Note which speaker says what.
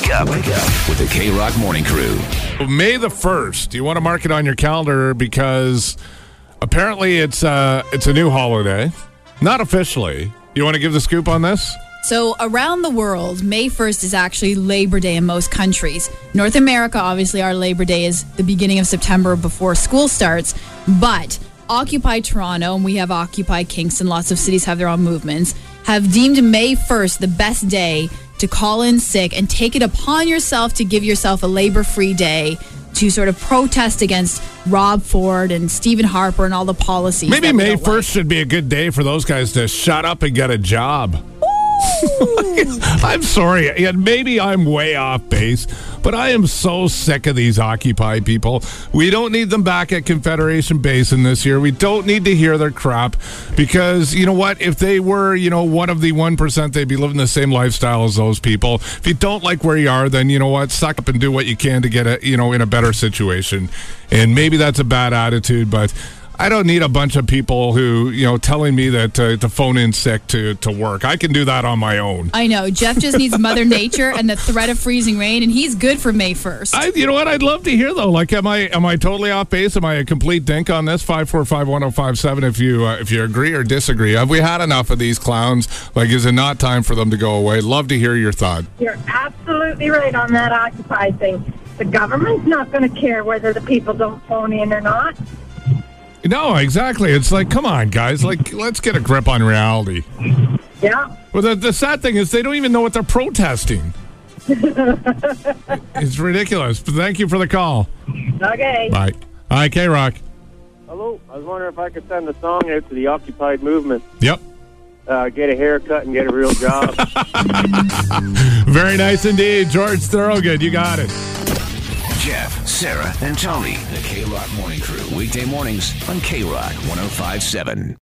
Speaker 1: Wake up with the K-Rock Morning Crew.
Speaker 2: May the 1st. You want to mark it on your calendar because apparently it's a new holiday. Not officially. You want to give the scoop on this?
Speaker 3: So around the world, May 1st is actually Labor Day in most countries. North America, obviously, our Labor Day is the beginning of September before school starts. But Occupy Toronto, and we have Occupy Kingston, lots of cities have their own movements, have deemed May 1st the best day to call in sick and take it upon yourself to give yourself a labor-free day to sort of protest against Rob Ford and Stephen Harper and all the policies.
Speaker 2: Maybe May 1st should be a good day for those guys to shut up and get a job. I'm sorry, and maybe I'm way off base, but I am so sick of these Occupy people. We don't need them back at Confederation Basin this year. We don't need to hear their crap because, you know what, if they were, one of the 1%, they'd be living the same lifestyle as those people. If you don't like where you are, then you know what, suck up and do what you can to get in a better situation. And maybe that's a bad attitude, but I don't need a bunch of people who, telling me that to phone in sick to work. I can do that on my own.
Speaker 3: I know. Jeff just needs Mother Nature and the threat of freezing rain, and he's good for May 1st.
Speaker 2: You know what? I'd love to hear, though. Like, am I totally off base? Am I a complete dink on this? 545-1057 if you agree or disagree. Have we had enough of these clowns? Like, is it not time for them to go away? Love to hear your thought.
Speaker 4: You're absolutely right on that Occupy thing. The government's not going to care whether the people don't phone in or not.
Speaker 2: No, exactly. It's like, come on, guys. Like, let's get a grip on reality.
Speaker 4: Yeah.
Speaker 2: Well, the sad thing is they don't even know what they're protesting. It's ridiculous. But thank you for the call.
Speaker 4: Okay.
Speaker 2: Bye. Hi, K-Rock.
Speaker 5: Hello. I was wondering if I could send a song out to the Occupied movement.
Speaker 2: Yep.
Speaker 5: Get a haircut and get a real job.
Speaker 2: Very nice indeed. George Thorogood, you got it.
Speaker 1: Jeff, Sarah, and Tony. The K-Rock Morning Crew. Weekday mornings on K-Rock 105.7.